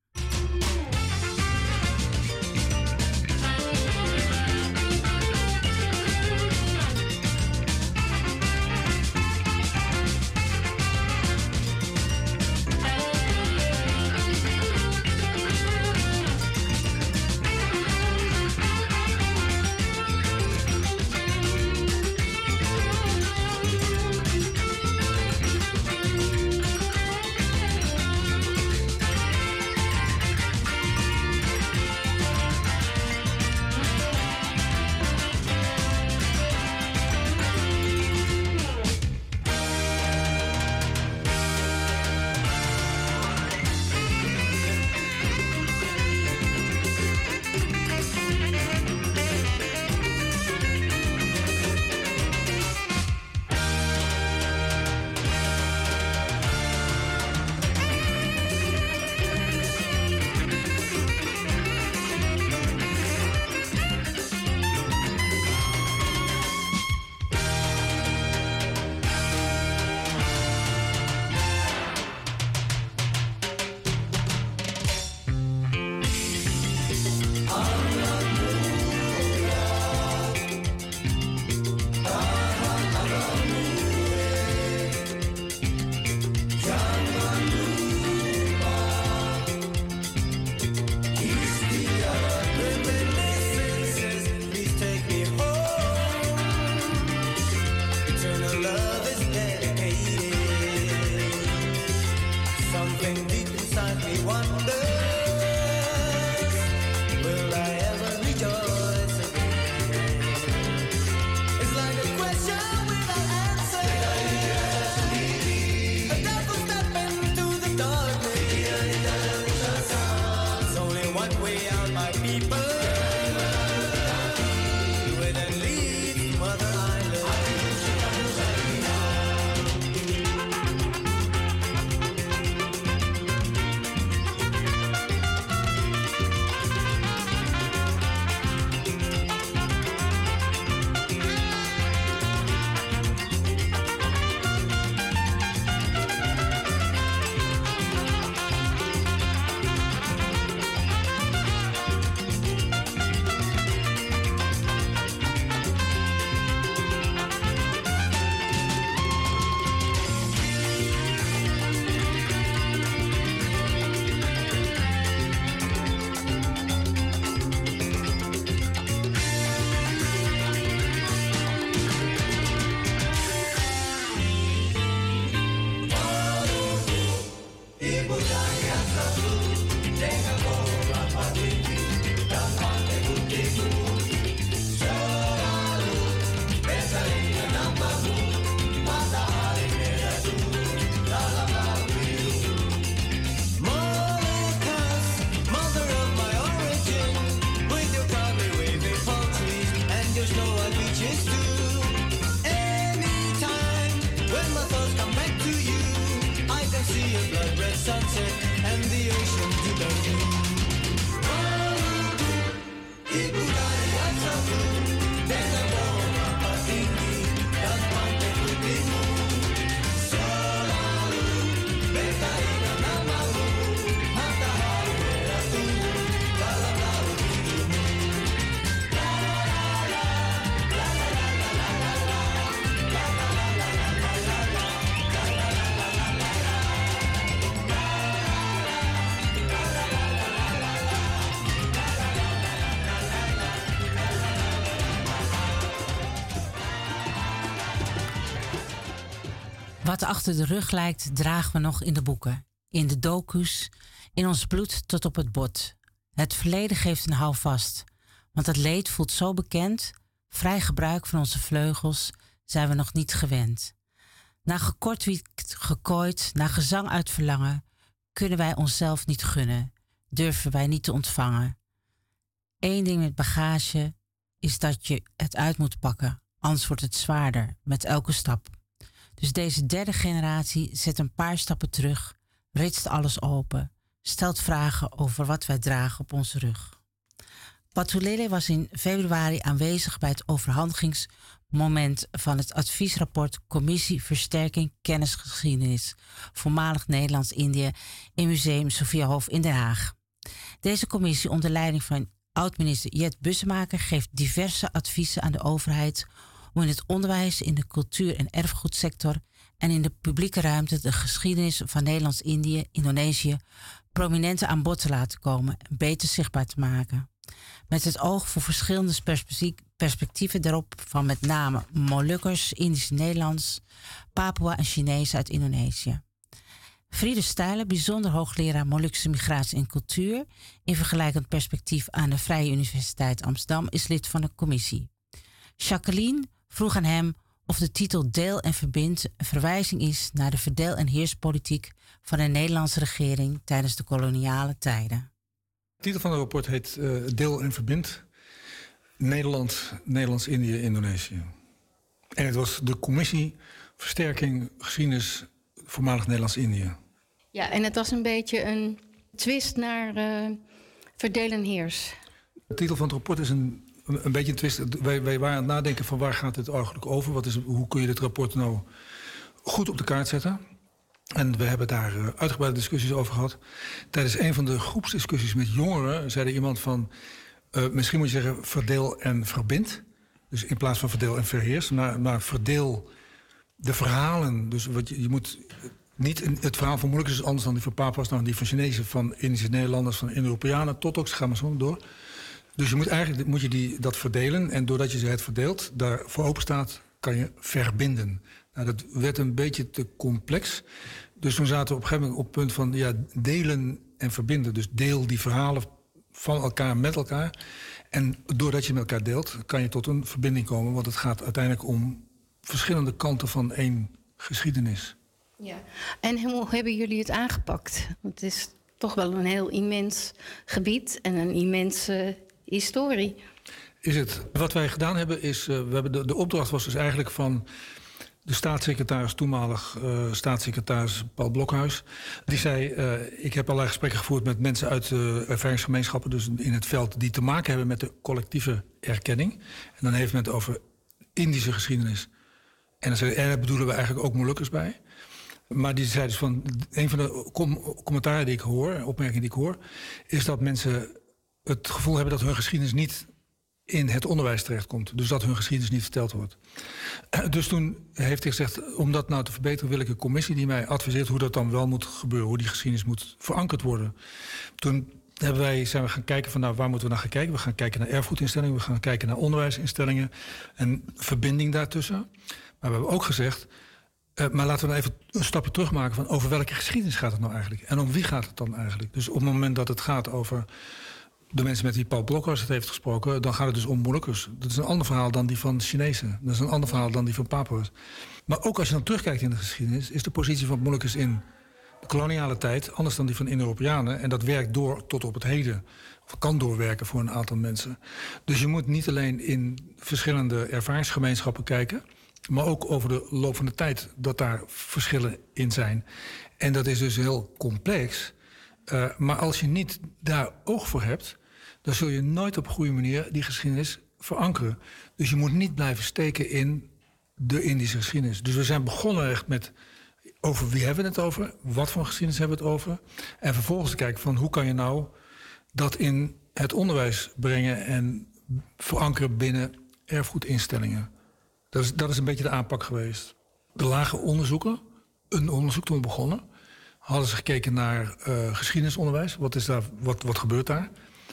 S1: Wat achter de rug lijkt, dragen we nog in de boeken, in de docu's, in ons bloed tot op het bot. Het verleden geeft een houvast, want het leed voelt zo bekend. Vrij gebruik van onze vleugels zijn we nog niet gewend. Na gekortwiekt gekooid, na gezang uit verlangen, kunnen wij onszelf niet gunnen, durven wij niet te ontvangen. Eén ding met bagage is dat je het uit moet pakken, anders wordt het zwaarder met elke stap. Dus deze derde generatie zet een paar stappen terug, ritst alles open, stelt vragen over wat wij dragen op onze rug. Batulele was in februari aanwezig bij het overhandigingsmoment van het adviesrapport Commissie Versterking Kennisgeschiedenis, voormalig Nederlands-Indië in Museum Sophiahof in Den Haag. Deze commissie onder leiding van oud-minister Jet Bussemaker geeft diverse adviezen aan de overheid om in het onderwijs, in de cultuur- en erfgoedsector en in de publieke ruimte de geschiedenis van Nederlands-Indië, Indonesië prominenter aan bod te laten komen en beter zichtbaar te maken. Met het oog voor verschillende perspectieven daarop van met name Molukkers, Indisch Nederlands, Papua en Chinezen uit Indonesië. Friede Stijler, bijzonder hoogleraar Molukse migratie en cultuur in vergelijkend perspectief aan de Vrije Universiteit Amsterdam, is lid van de commissie. Jacqueline vroeg aan hem of de titel Deel en Verbind een verwijzing is naar de verdeel- en heerspolitiek van de Nederlandse regering tijdens de koloniale tijden.
S10: De titel van het rapport heet Deel en Verbind Nederland, Nederlands-Indië, Indonesië. En het was de commissie Versterking Geschiedenis voormalig Nederlands-Indië.
S9: Ja, en het was een beetje een twist naar verdeel en heers.
S10: De titel van het rapport is een beetje een twist. Wij waren aan het nadenken van waar gaat het eigenlijk over? Hoe kun je dit rapport nou goed op de kaart zetten? En we hebben daar uitgebreide discussies over gehad. Tijdens een van de groepsdiscussies met jongeren zei er iemand van misschien moet je zeggen verdeel en verbind. Dus in plaats van verdeel en verheers. Maar verdeel de verhalen. Dus je moet niet het verhaal van Molukkers is anders dan die van Papua's, dan die van Chinezen, van Indische Nederlanders, van Indo-Europeanen, tot ook, ze gaan maar zo door. Dus moet je dat verdelen. En doordat je ze het verdeelt, daarvoor open staat, kan je verbinden. Nou, dat werd een beetje te complex. Dus toen zaten we op een gegeven moment op het punt van delen en verbinden. Dus deel die verhalen van elkaar met elkaar. En doordat je met elkaar deelt, kan je tot een verbinding komen. Want het gaat uiteindelijk om verschillende kanten van één geschiedenis.
S9: Ja. En hoe hebben jullie het aangepakt? Het is toch wel een heel immens gebied en een immense historie.
S10: Is het. Wat wij gedaan hebben is, we hebben de opdracht was dus eigenlijk van de staatssecretaris, toenmalig staatssecretaris Paul Blokhuis. Die zei, ik heb allerlei gesprekken gevoerd met mensen uit ervaringsgemeenschappen, dus in het veld, die te maken hebben met de collectieve erkenning. En dan heeft men het over Indische geschiedenis. En daar bedoelen we eigenlijk ook Molukkers bij. Maar die zei dus van, een van de commentaren die ik hoor, opmerkingen die ik hoor, is dat mensen het gevoel hebben dat hun geschiedenis niet in het onderwijs terechtkomt. Dus dat hun geschiedenis niet verteld wordt. Dus toen heeft hij gezegd, om dat nou te verbeteren wil ik een commissie die mij adviseert hoe dat dan wel moet gebeuren, hoe die geschiedenis moet verankerd worden. Toen zijn we gaan kijken van, waar moeten we naar gaan kijken? We gaan kijken naar erfgoedinstellingen, we gaan kijken naar onderwijsinstellingen en verbinding daartussen. Maar we hebben ook gezegd, maar laten we dan even een stapje terug maken van over welke geschiedenis gaat het nou eigenlijk? En om wie gaat het dan eigenlijk? Dus op het moment dat het gaat over de mensen met wie Paul Blokhuis het heeft gesproken, dan gaat het dus om Molukkers. Dat is een ander verhaal dan die van Chinezen. Dat is een ander verhaal dan die van Papua's. Maar ook als je dan terugkijkt in de geschiedenis, is de positie van Molukkers in de koloniale tijd anders dan die van Indo-Europeanen. En dat werkt door tot op het heden. Of kan doorwerken voor een aantal mensen. Dus je moet niet alleen in verschillende ervaringsgemeenschappen kijken, maar ook over de loop van de tijd dat daar verschillen in zijn. En dat is dus heel complex. Maar als je niet daar oog voor hebt, dan zul je nooit op een goede manier die geschiedenis verankeren. Dus je moet niet blijven steken in de Indische geschiedenis. Dus we zijn begonnen echt met over wie hebben we het over, wat voor geschiedenis hebben we het over. En vervolgens te kijken van hoe kan je nou dat in het onderwijs brengen en verankeren binnen erfgoedinstellingen. Dat is een beetje de aanpak geweest. De lage onderzoeken, een onderzoek toen we begonnen, hadden ze gekeken naar geschiedenisonderwijs. Wat gebeurt daar?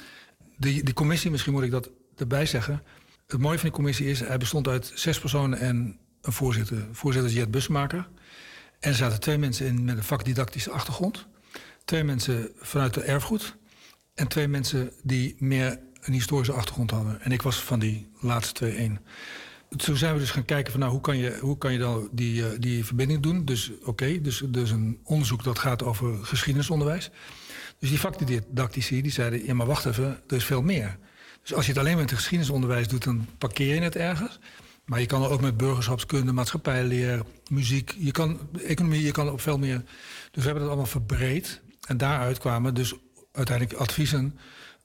S10: Die commissie, misschien moet ik dat erbij zeggen. Het mooie van die commissie is, hij bestond uit 6 personen en een voorzitter. Voorzitter is Jet Bussemaker. En er zaten 2 mensen in met een vakdidactische achtergrond. 2 mensen vanuit de erfgoed. En 2 mensen die meer een historische achtergrond hadden. En ik was van die laatste 2 één. Toen zijn we dus gaan kijken van hoe kan je dan die verbinding doen. Dus dus een onderzoek dat gaat over geschiedenisonderwijs. Dus die vakdidactici die zeiden, ja maar wacht even, er is veel meer. Dus als je het alleen met het geschiedenisonderwijs doet, dan parkeer je het ergens. Maar je kan er ook met burgerschapskunde, maatschappijleer, muziek, economie, je kan er op veel meer. Dus we hebben dat allemaal verbreed. En daaruit kwamen dus uiteindelijk adviezen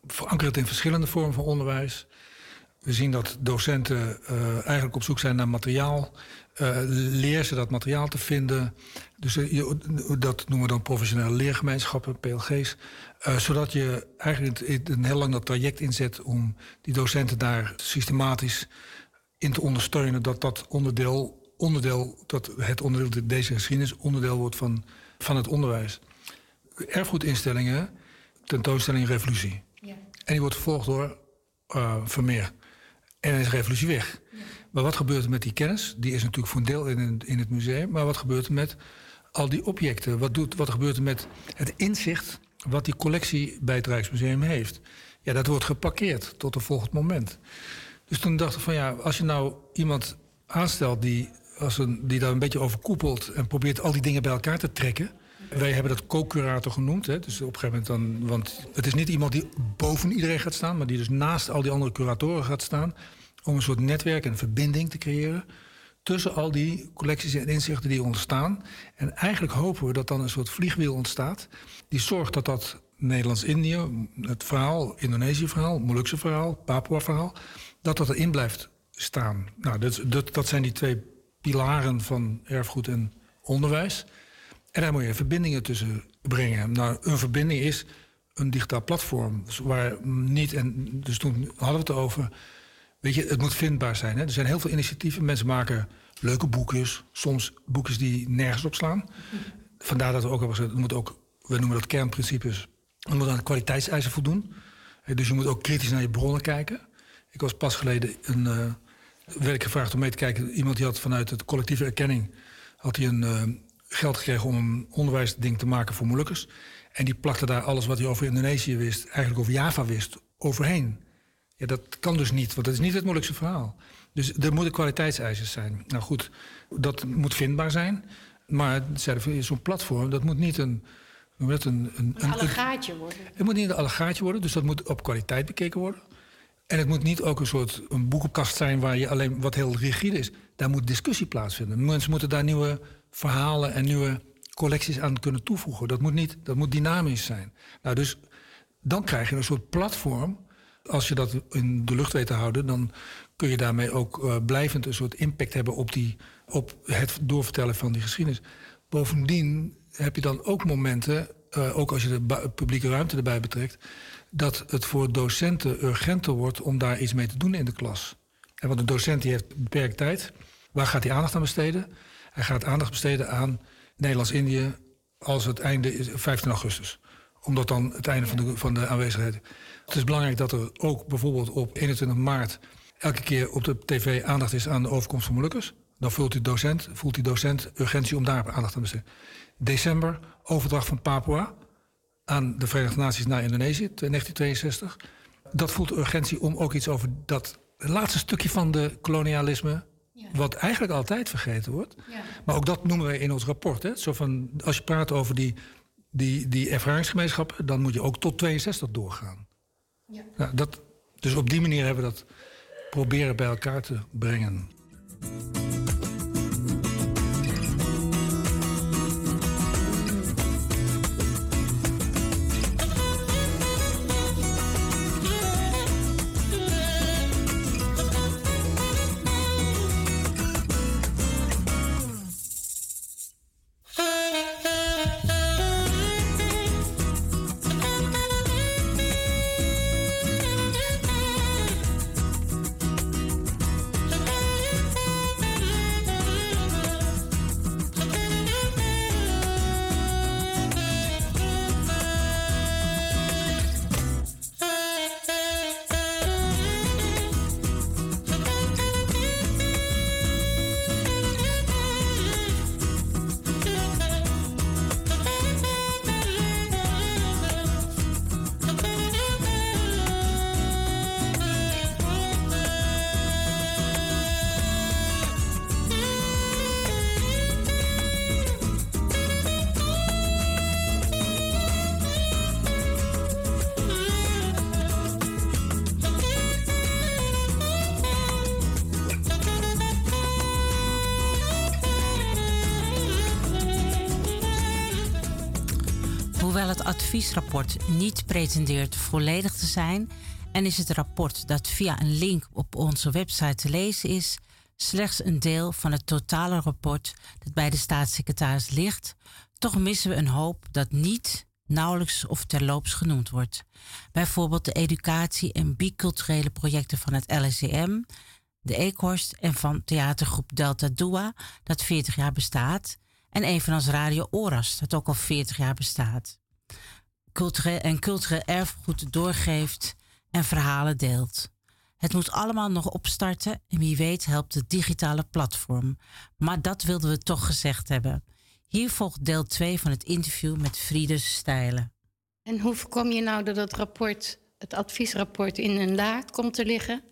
S10: verankerd in verschillende vormen van onderwijs. We zien dat docenten eigenlijk op zoek zijn naar materiaal. Leer ze dat materiaal te vinden. Dus dat noemen we dan professionele leergemeenschappen, PLG's. Zodat je eigenlijk een heel lang dat traject inzet om die docenten daar systematisch in te ondersteunen. Dat het onderdeel deze geschiedenis onderdeel wordt van het onderwijs. Erfgoedinstellingen, tentoonstelling Revolutie. Ja. En die wordt gevolgd door Vermeer. En dan is Revolutie weg. Ja. Maar wat gebeurt er met die kennis? Die is natuurlijk voor een deel in het museum. Maar wat gebeurt er met al die objecten? Wat gebeurt er met het inzicht wat die collectie bij het Rijksmuseum heeft? Ja, dat wordt geparkeerd tot een volgend moment. Dus toen dacht ik van ja, als je nou iemand aanstelt die daar een beetje over koepelt en probeert al die dingen bij elkaar te trekken. Wij hebben dat co-curator genoemd. Hè? Dus op een gegeven moment dan, want het is niet iemand die boven iedereen gaat staan, maar die dus naast al die andere curatoren gaat staan. Om een soort netwerk en verbinding te creëren tussen al die collecties en inzichten die ontstaan. En eigenlijk hopen we dat dan een soort vliegwiel ontstaat die zorgt dat Nederlands-Indië, het verhaal, Indonesië-verhaal, Molukse verhaal, Papua-verhaal, dat erin blijft staan. Nou, dat zijn die 2 pilaren van erfgoed en onderwijs. En daar moet je verbindingen tussen brengen. Nou, een verbinding is een digitaal platform. Dus toen hadden we het over. Weet je, het moet vindbaar zijn. Hè? Er zijn heel veel initiatieven. Mensen maken leuke boekjes. Soms boekjes die nergens op slaan. Vandaar dat we ook hebben gezegd, we noemen dat kernprincipes. Je moet aan de kwaliteitseisen voldoen. Dus je moet ook kritisch naar je bronnen kijken. Ik was pas geleden werd ik gevraagd om mee te kijken. Iemand die had vanuit het collectieve erkenning geld gekregen om een onderwijsding te maken voor Molukkers. En die plakte daar alles wat hij over Indonesië wist, eigenlijk over Java wist, overheen. Ja, dat kan dus niet, want dat is niet het Molukse verhaal. Dus er moeten kwaliteitseisen zijn. Nou goed, dat moet vindbaar zijn. Maar zo'n platform, dat moet niet een
S9: allegaatje worden.
S10: Het moet niet een allegaatje worden, dus dat moet op kwaliteit bekeken worden. En het moet niet ook een boekenkast zijn waar je alleen wat heel rigide is. Daar moet discussie plaatsvinden. Mensen moeten daar nieuwe verhalen en nieuwe collecties aan kunnen toevoegen. Dat moet dynamisch zijn. Nou, dus dan krijg je een soort platform. Als je dat in de lucht weet te houden, dan kun je daarmee ook blijvend een soort impact hebben op het doorvertellen van die geschiedenis. Bovendien heb je dan ook momenten, ook als je de publieke ruimte erbij betrekt, dat het voor docenten urgenter wordt om daar iets mee te doen in de klas. En want een docent die heeft beperkt tijd. Waar gaat hij aandacht aan besteden? Hij gaat aandacht besteden aan Nederlands-Indië als het einde is 15 augustus. Omdat dan het einde van de aanwezigheid. Het is belangrijk dat er ook bijvoorbeeld op 21 maart elke keer op de tv aandacht is aan de overkomst van Molukkers. Dan voelt die docent urgentie om daar aandacht aan te besteden. December, overdracht van Papua aan de Verenigde Naties naar Indonesië, 1962. Dat voelt urgentie om ook iets over dat laatste stukje van de kolonialisme, wat eigenlijk altijd vergeten wordt. Ja. Maar ook dat noemen we in ons rapport. Hè? Zo van, als je praat over die ervaringsgemeenschappen, dan moet je ook tot 62 doorgaan. Ja. Nou, dus op die manier hebben we dat proberen bij elkaar te brengen.
S1: Hoewel het adviesrapport niet pretendeert volledig te zijn en is het rapport dat via een link op onze website te lezen is, slechts een deel van het totale rapport dat bij de staatssecretaris ligt, toch missen we een hoop dat niet, nauwelijks of terloops genoemd wordt. Bijvoorbeeld de educatie- en biculturele projecten van het LSCM, de Eekhorst en van theatergroep Delta Dua, dat 40 jaar bestaat, en evenals Radio Oras, dat ook al 40 jaar bestaat. Cultureel erfgoed doorgeeft en verhalen deelt. Het moet allemaal nog opstarten en wie weet helpt het digitale platform. Maar dat wilden we toch gezegd hebben. Hier volgt deel 2 van het interview met Friede Stijlen.
S9: En hoe voorkom je nou dat het adviesrapport in een la komt te liggen?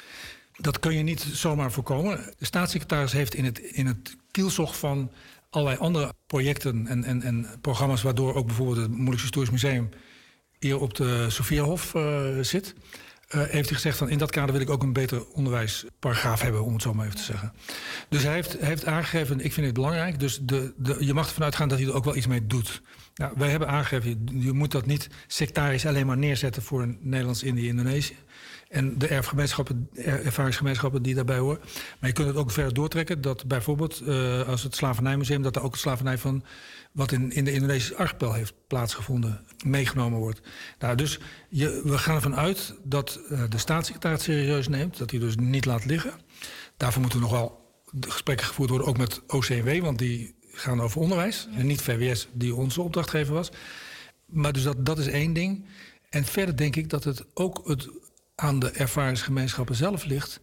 S10: Dat kun je niet zomaar voorkomen. De staatssecretaris heeft in het kielzog van allerlei andere projecten en programma's, waardoor ook bijvoorbeeld het Moeilijks Historisch Museum hier op de Sophiahof zit, heeft hij gezegd van in dat kader wil ik ook een beter onderwijsparagraaf hebben, om het zo maar even te zeggen. Dus hij heeft aangegeven, ik vind het belangrijk, dus je mag ervan uitgaan dat hij er ook wel iets mee doet. Nou, wij hebben aangegeven, je moet dat niet sectarisch alleen maar neerzetten voor Nederlands-Indië, Indonesië. En de ervaringsgemeenschappen die daarbij horen. Maar je kunt het ook verder doortrekken dat bijvoorbeeld als het Slavernijmuseum, dat er ook de slavernij van wat in de Indonesische archipel heeft plaatsgevonden meegenomen wordt. Nou, dus we gaan ervan uit dat de staatssecretaris serieus neemt, dat hij dus niet laat liggen. Daarvoor moeten nog wel gesprekken gevoerd worden, ook met OCMW, want die gaan over onderwijs. En niet VWS, die onze opdrachtgever was. Maar dus dat is één ding. En verder denk ik dat het ook aan de ervaringsgemeenschappen zelf ligt.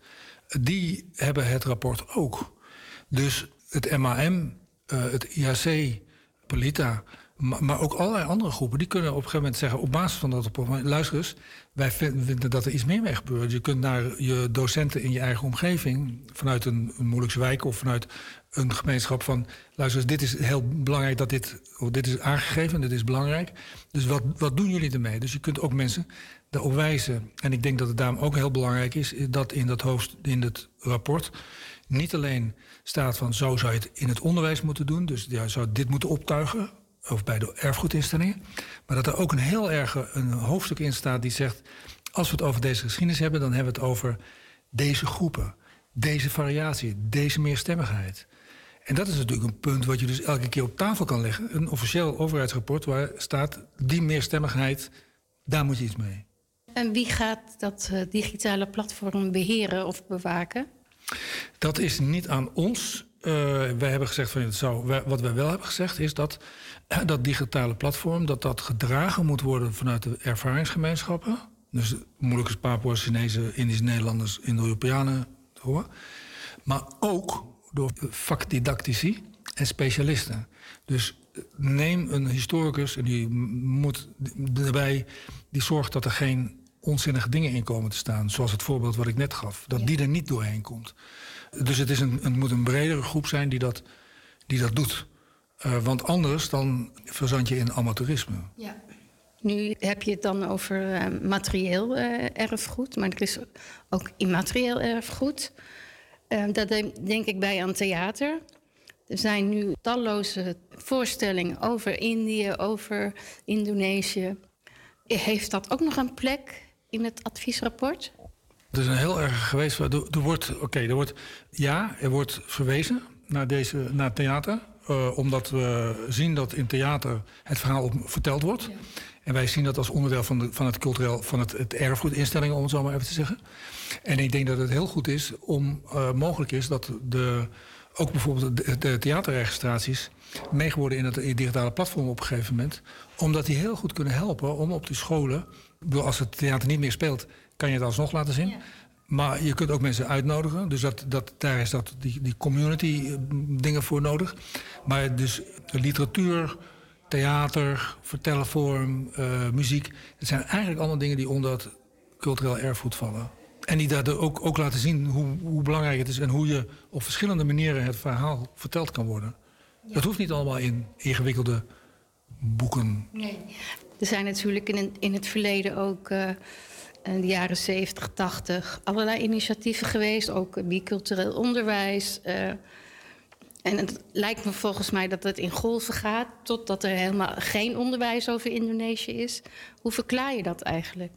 S10: Die hebben het rapport ook. Dus het MAM, het IHC, Polita, maar ook allerlei andere groepen, die kunnen op een gegeven moment zeggen op basis van dat rapport, luister eens, wij vinden dat er iets meer mee gebeurt. Je kunt naar je docenten in je eigen omgeving, vanuit een moeilijkse wijk of vanuit een gemeenschap van, luister eens, dit is heel belangrijk dat dit is aangegeven, dit is belangrijk. Dus wat doen jullie ermee? Dus je kunt ook mensen daarop wijzen. En ik denk dat het daarom ook heel belangrijk is dat in het rapport niet alleen staat van zo zou je het in het onderwijs moeten doen, dus je zou dit moeten optuigen, of bij de erfgoedinstellingen, maar dat er ook een hoofdstuk in staat die zegt, als we het over deze geschiedenis hebben, dan hebben we het over deze groepen, deze variatie, deze meerstemmigheid. En dat is natuurlijk een punt wat je dus elke keer op tafel kan leggen. Een officieel overheidsrapport waar staat, die meerstemmigheid, daar moet je iets mee.
S9: En wie gaat dat digitale platform beheren of bewaken?
S10: Dat is niet aan ons. Wij hebben gezegd van wat wij wel hebben gezegd is dat digitale platform dat gedragen moet worden vanuit de ervaringsgemeenschappen. Dus moeilijke Papua's, Chinezen, Indische Nederlanders, Indo-Europeanen. Maar ook door vakdidactici en specialisten. Dus neem een historicus en die moet erbij, die zorgt dat er geen onzinnige dingen in komen te staan. Zoals het voorbeeld wat ik net gaf. Dat die er niet doorheen komt. Dus het moet een bredere groep zijn die dat doet. Want anders dan verzand je in amateurisme. Ja.
S9: Nu heb je het dan over materieel erfgoed. Maar er is ook immaterieel erfgoed. Dat denk ik bij aan theater. Er zijn nu talloze voorstellingen over Indië, over Indonesië. Heeft dat ook nog een plek in het adviesrapport?
S10: Er is een heel erg geweest. Er wordt verwezen naar theater. Omdat we zien dat in theater het verhaal verteld wordt. Ja. En wij zien dat als onderdeel van het cultureel, van het erfgoedinstellingen, om het zo maar even te zeggen. En ik denk dat het heel goed is mogelijk is dat ook bijvoorbeeld de theaterregistraties meegeworden in het digitale platform op een gegeven moment. Omdat die heel goed kunnen helpen om op de scholen, als het theater niet meer speelt, kan je het alsnog laten zien. Ja. Maar je kunt ook mensen uitnodigen. Dus daar is die community dingen voor nodig. Maar dus literatuur, theater, vertellenvorm, muziek. Het zijn eigenlijk allemaal dingen die onder het cultureel erfgoed vallen. En die daar ook laten zien hoe belangrijk het is en hoe je op verschillende manieren het verhaal verteld kan worden. Ja. Dat hoeft niet allemaal in ingewikkelde boeken.
S9: Nee. Er zijn natuurlijk in het verleden ook in de jaren 70, 80 allerlei initiatieven geweest. Ook bicultureel onderwijs. En het lijkt me volgens mij dat het in golven gaat, totdat er helemaal geen onderwijs over Indonesië is. Hoe verklaar je dat eigenlijk?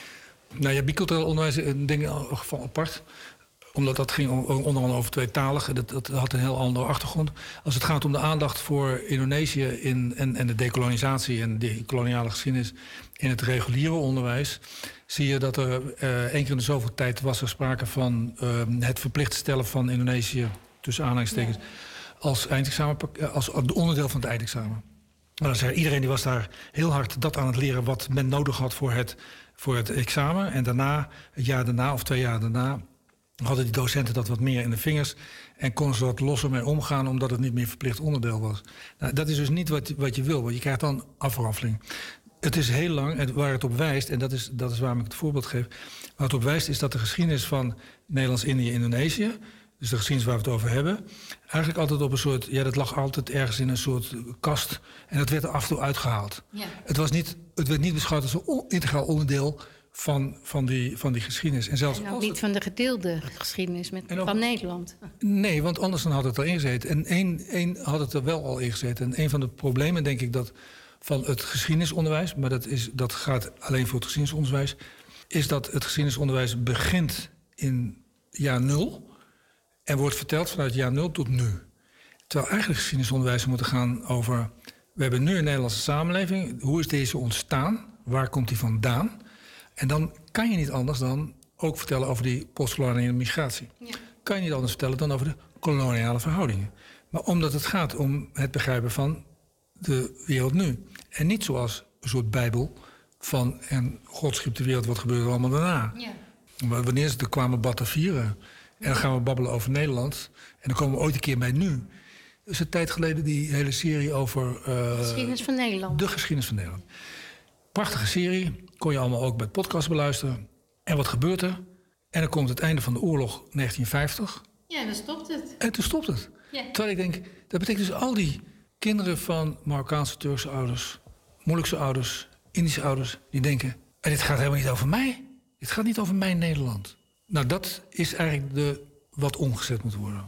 S10: Nou ja, bicultureel onderwijs is een ding van apart. Omdat dat ging onder andere over tweetalig. Dat had een heel andere achtergrond. Als het gaat om de aandacht voor Indonesië en de dekolonisatie en de koloniale geschiedenis in het reguliere onderwijs, zie je dat er 1 keer in de zoveel tijd was er sprake van het verplicht stellen van Indonesië, tussen aanhalingstekens, als eindexamen, als onderdeel van het eindexamen. Maar dan zei iedereen die was daar heel hard dat aan het leren wat men nodig had voor het examen. En daarna, het jaar daarna of 2 jaar daarna, hadden die docenten dat wat meer in de vingers en konden ze wat losser mee omgaan, omdat het niet meer verplicht onderdeel was. Nou, dat is dus niet wat je wil, want je krijgt dan afraffeling. Het is heel lang, en waar het op wijst, en dat is waarom ik het voorbeeld geef, waar het op wijst is dat de geschiedenis van Nederlands-Indië, Indonesië, dus de geschiedenis waar we het over hebben, eigenlijk altijd op een soort, dat lag altijd ergens in een soort kast en dat werd er af en toe uitgehaald. Ja. Het werd niet beschouwd als een integraal onderdeel van die geschiedenis. En zelfs
S9: ook niet van de gedeelde geschiedenis van Nederland.
S10: Nee, want anders dan had het erin gezeten. En één had het er wel al in gezeten. En een van de problemen, denk ik, dat van het geschiedenisonderwijs, maar dat gaat alleen voor het geschiedenisonderwijs, is dat het geschiedenisonderwijs begint in jaar 0 en wordt verteld vanuit jaar 0 tot nu. Terwijl eigenlijk geschiedenisonderwijs moeten gaan over, we hebben nu een Nederlandse samenleving, hoe is deze ontstaan, waar komt die vandaan? En dan kan je niet anders dan ook vertellen over die postkoloniale migratie. Ja. Kan je niet anders vertellen dan over de koloniale verhoudingen. Maar omdat het gaat om het begrijpen van de wereld nu. En niet zoals een soort bijbel van en God schiep de wereld, wat gebeurde er allemaal daarna. Ja. Maar wanneer ze er kwamen Batavieren en dan gaan we babbelen over Nederland. En dan komen we ooit een keer bij nu. Er is een tijd geleden die hele serie over
S9: de geschiedenis van Nederland.
S10: De geschiedenis van Nederland. Prachtige serie. Kon je allemaal ook bij het podcast beluisteren. En wat gebeurt er? En dan komt het einde van de oorlog 1950.
S9: Ja, dan stopt het.
S10: En toen stopt het.
S9: Ja.
S10: Terwijl ik denk, dat betekent dus al die kinderen van Marokkaanse, Turkse ouders, Molukse ouders, Indische ouders, die denken, en dit gaat helemaal niet over mij. Dit gaat niet over mijn Nederland. Nou, dat is eigenlijk wat omgezet moet worden.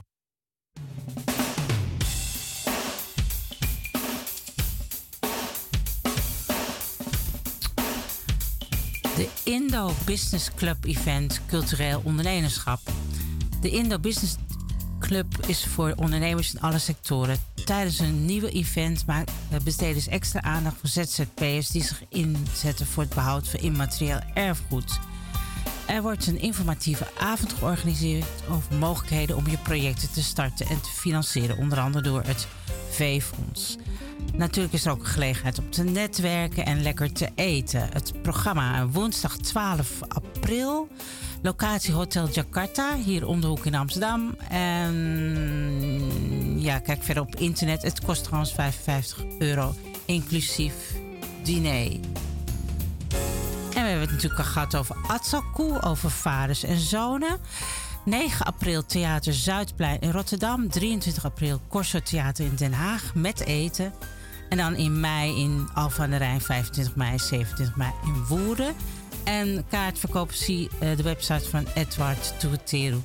S1: De Indo Business Club Event Cultureel Ondernemerschap. De Indo Business Club is voor ondernemers in alle sectoren. Tijdens een nieuwe event besteden ze extra aandacht voor ZZP'ers die zich inzetten voor het behoud van immaterieel erfgoed. Er wordt een informatieve avond georganiseerd over mogelijkheden om je projecten te starten en te financieren, onder andere door het V-fonds. Natuurlijk is er ook een gelegenheid om te netwerken en lekker te eten. Het programma woensdag 12 april. Locatie Hotel Jakarta, hier om de hoek in Amsterdam. En ja, kijk verder op internet. Het kost trouwens €55, inclusief diner. En we hebben het natuurlijk al gehad over Atsalkoe, over vaders en zonen. 9 april Theater Zuidplein in Rotterdam. 23 april Corso Theater in Den Haag met eten. En dan in mei in Alphen aan de Rijn, 25 mei, 27 mei in Woerden. En kaartverkoop zie de website van Edward Tuateru.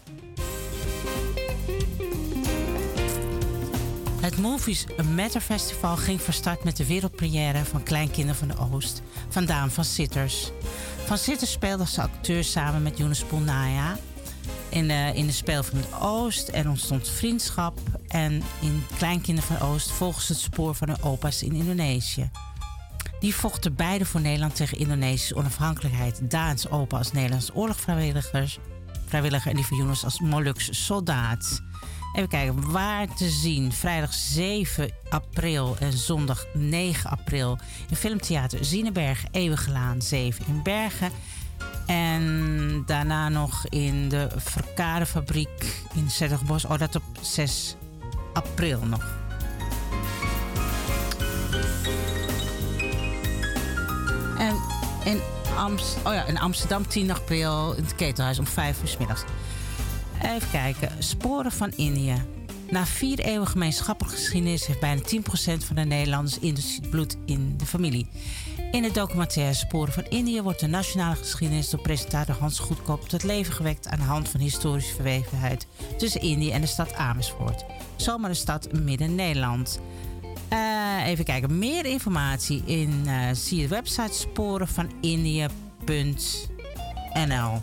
S1: Het Movies Matter Festival ging van start met de wereldpremière van Kleinkinderen van de Oost van Daan van Sitters. Van Sitters speelde als acteur samen met Younes Poelnaya in de Speel van het Oost. Er ontstond vriendschap en in Kleinkinderen van de Oost volgens het spoor van hun opa's in Indonesië. Die vochten beide voor Nederland tegen Indonesische onafhankelijkheid. Daans opa als Nederlands oorlogsvrijwilliger en die van Younes als Molukse soldaat. Even kijken, waar te zien. Vrijdag 7 april en zondag 9 april in Filmtheater Zieneberg, Eeuwigelaan 7 in Bergen. En daarna nog in de Verkadefabriek in Zettergebos. Oh, dat op 6 april nog. En in Amsterdam 10 april in het Ketelhuis om 5 uur 's middags. Even kijken. Sporen van Indië. Na 4 eeuwen gemeenschappelijke geschiedenis heeft bijna 10% van de Nederlanders Indisch bloed in de familie. In het documentaire Sporen van Indië wordt de nationale geschiedenis door presentator Hans Goedkoop tot leven gewekt aan de hand van historische verwevenheid tussen Indië en de stad Amersfoort. zomaar een stad Midden-Nederland. Even kijken, meer informatie zie je de website sporenvanindia.nl.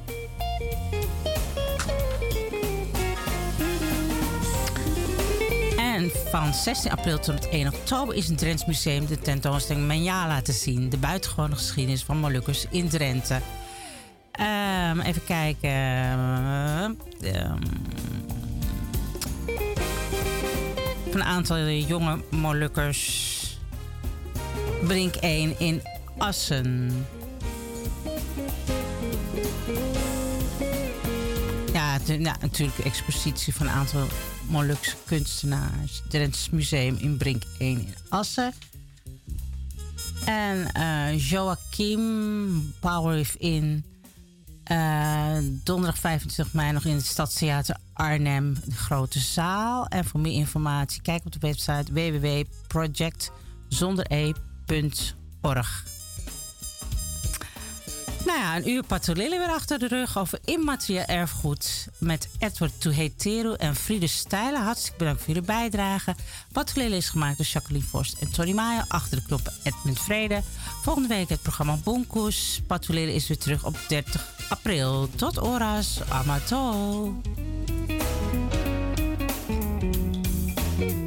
S1: En van 16 april tot 1 oktober is in het Drents Museum de tentoonstelling Menjala te zien. De buitengewone geschiedenis van Molukkers in Drenthe. Even kijken. Van een aantal jonge Molukkers. Brink 1 in Assen. Ja, natuurlijk de expositie van een aantal Molukse kunstenaars. Drents Museum in Brink 1 in Assen. En Joachim Power Within. Donderdag 25 mei nog in het Stadstheater Arnhem, de grote zaal. En voor meer informatie kijk op de website www.projectzonder.org. Nou ja, een uur Patulele weer achter de rug over immaterieel erfgoed met Edward Tuheteru en Friede Stijlen. Hartstikke bedankt voor jullie bijdrage. Patulele is gemaakt door Jacqueline Vorst en Tony Maier. Achter de knoppen Edmund Vrede. Volgende week het programma Boenkoes. Patulele is weer terug op 30 april. Tot oras, amato.